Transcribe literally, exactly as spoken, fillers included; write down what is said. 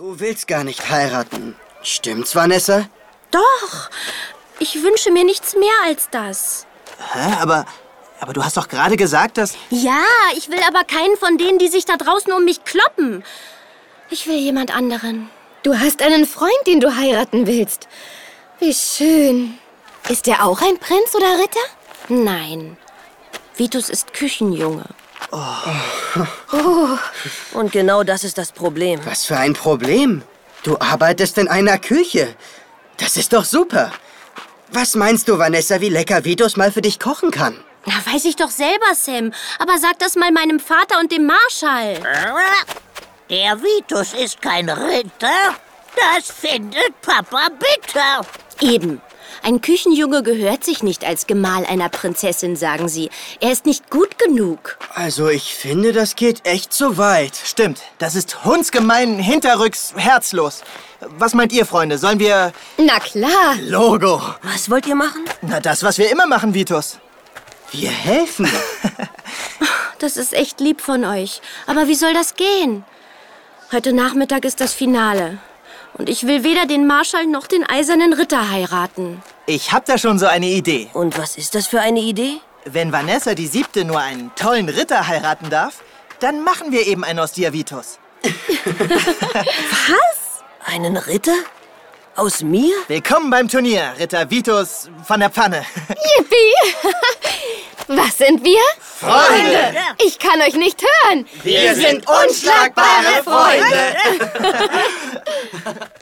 Du willst gar nicht heiraten. Stimmt's, Vanessa? Doch. Ich wünsche mir nichts mehr als das. Hä? Aber, aber du hast doch gerade gesagt, dass... Ja, ich will aber keinen von denen, die sich da draußen um mich kloppen. Ich will jemand anderen. Du hast einen Freund, den du heiraten willst. Wie schön. Ist er auch ein Prinz oder Ritter? Nein. Vitus ist Küchenjunge. Oh. Oh. Und genau das ist das Problem. Was für ein Problem? Du arbeitest in einer Küche. Das ist doch super. Was meinst du, Vanessa, wie lecker Vitus mal für dich kochen kann? Na, weiß ich doch selber, Sam. Aber sag das mal meinem Vater und dem Marschall. Der Vitus ist kein Ritter. Das findet Papa bitter. Eben. Ein Küchenjunge gehört sich nicht als Gemahl einer Prinzessin, sagen sie. Er ist nicht gut genug. Also, ich finde, das geht echt so weit. Stimmt, das ist hundsgemein, hinterrücks, herzlos. Was meint ihr, Freunde? Sollen wir... Na klar. Logo. Was wollt ihr machen? Na, das, was wir immer machen, Vitus. Wir helfen. Das ist echt lieb von euch. Aber wie soll das gehen? Heute Nachmittag ist das Finale. Und ich will weder den Marschall noch den eisernen Ritter heiraten. Ich hab da schon so eine Idee. Und was ist das für eine Idee? Wenn Vanessa die Siebte nur einen tollen Ritter heiraten darf, dann machen wir eben einen aus dir, Vitus. Was? Einen Ritter? Aus mir? Willkommen beim Turnier, Ritter Vitus von der Pfanne. Yippie! Was sind wir? Freunde! Ich kann euch nicht hören. Wir sind unschlagbare Freunde.